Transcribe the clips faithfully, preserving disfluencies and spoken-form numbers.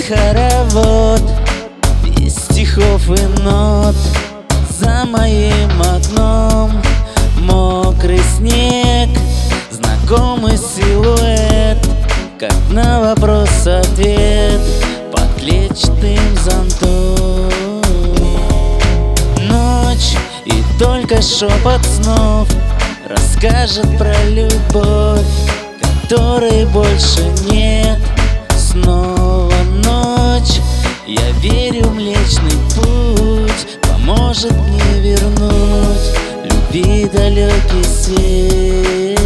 хоровод из стихов и нот. За моим окном мокрый снег, знакомый силуэт, как на вопрос ответ под клетчатым зонтом. Ночь и только шепот снов расскажет про любовь, которой больше нет. Снова ночь, я верю, Млечный Путь поможет мне вернуть любви далекий свет.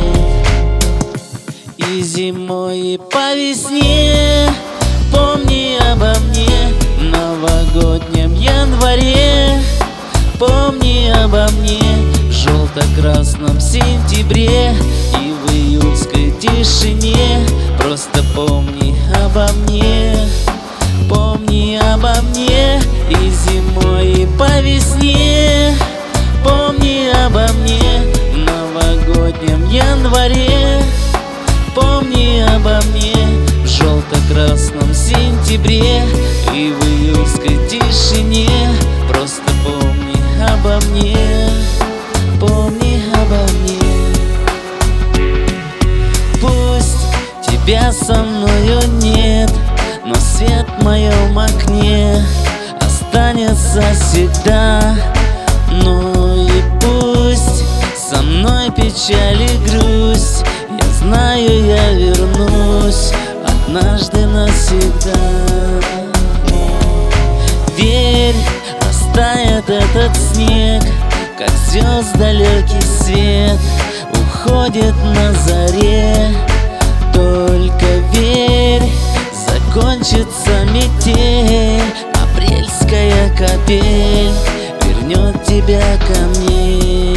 И зимой, и по весне помни обо мне, в новогоднем январе помни обо мне, в желто-красном сентябре и в июльской тишине. Просто помни обо мне, помни обо мне. И зимой, и по весне помни обо мне, в новогоднем январе помни обо мне, в желто-красном сентябре и в июльской тишине. Просто помни обо мне, помни обо мне. Пусть тебя со мною нет, но свет в моем окне останется всегда. Ну и пусть со мной печаль и грусть, я знаю, я вернусь однажды навсегда. Верь, растает этот снег, как звезд далекий свет уходит на заре. Только верь, закончится метель, апрельская капель вернет тебя ко мне.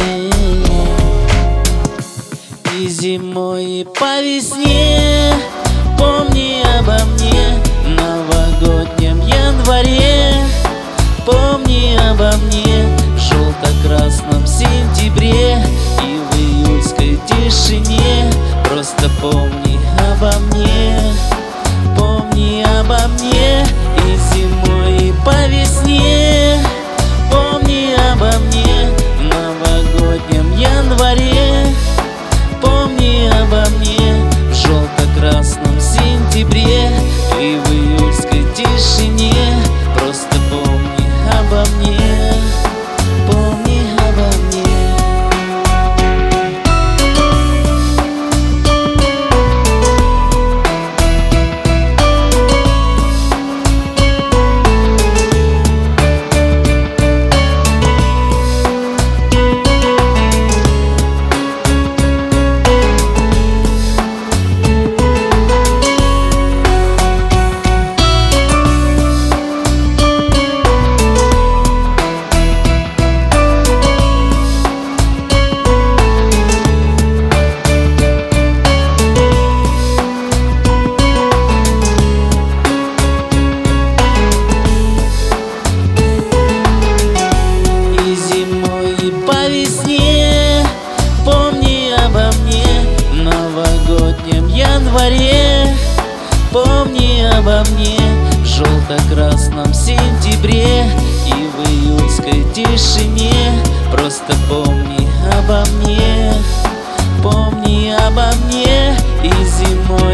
И зимой, и по весне помни обо мне, в новогоднем январе помни обо мне, в желто-красном сентябре и в июльской тишине. Просто помни обо мне, помни обо мне. И зимой, и по весне помни обо мне, в новогоднем январе помни обо мне, в желто-красном сентябре и в июльской тишине. Просто помни обо мне, помни обо мне. Помни обо мне, в желто-красном сентябре и в июльской тишине. Просто помни обо мне, помни обо мне. И зимой